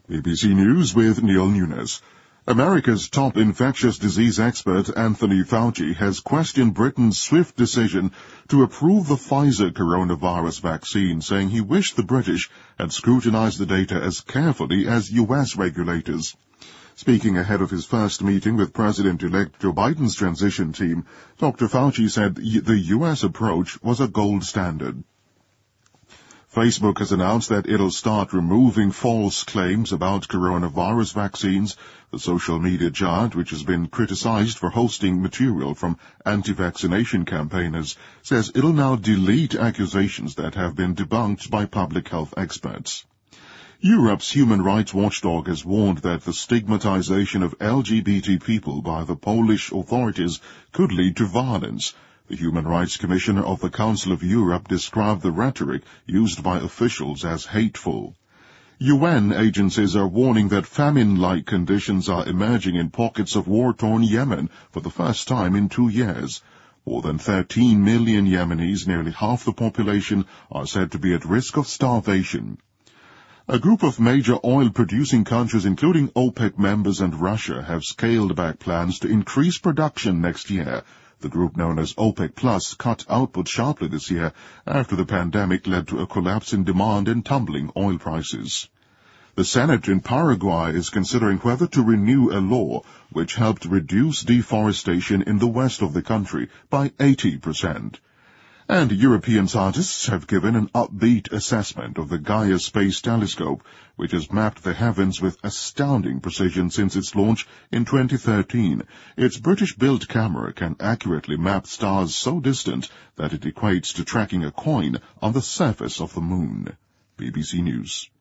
BBC News with Neil Nunes. America's top infectious disease expert Anthony Fauci has questioned Britain's swift decision to approve the Pfizer coronavirus vaccine, saying he wished the British had scrutinized the data as carefully as U.S. regulators. Speaking ahead of his first meeting with President-elect Joe Biden's transition team, Dr. Fauci said the U.S. approach was a gold standard. Facebook has announced that it'll start removing false claims about coronavirus vaccines. The social media giant, which has been criticized for hosting material from anti-vaccination campaigners, says it'll now delete accusations that have been debunked by public health experts. Europe's human rights watchdog has warned that the stigmatization of LGBT people by the Polish authorities could lead to violence. The Human Rights Commissioner of the Council of Europe described the rhetoric used by officials as hateful. UN agencies are warning that famine-like conditions are emerging in pockets of war-torn Yemen for the first time in 2 years. More than 13 million Yemenis, nearly half the population, are said to be at risk of starvation. A group of major oil-producing countries, including OPEC members and Russia, have scaled back plans to increase production next year. The group known as OPEC Plus cut output sharply this year after the pandemic led to a collapse in demand and tumbling oil prices. The Senate in Paraguay is considering whether to renew a law which helped reduce deforestation in the west of the country by 80%. And European scientists have given an upbeat assessment of the Gaia Space Telescope, which has mapped the heavens with astounding precision since its launch in 2013. Its British-built camera can accurately map stars so distant that it equates to tracking a coin on the surface of the moon. BBC News.